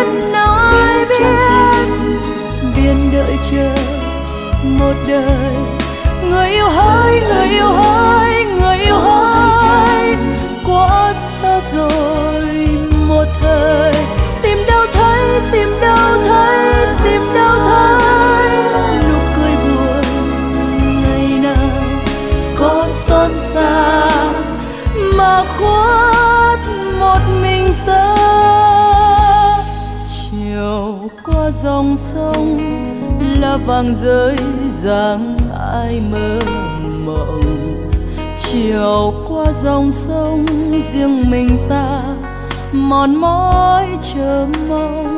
nào ai biết biển đợi chờ một đời. Người yêu hỡi, người yêu hỡi, người yêu hỡi, quá xa rồi một thời. Tìm đâu thấy, tìm đâu thấy, tìm đâu thấy nụ cười buồn ngày nào có xót xa mà khuất một mình ta. Chiều qua dòng sông lá vàng rơi dáng ai mơ mộng. Chiều qua dòng sông riêng mình ta mòn mỏi chờ mong.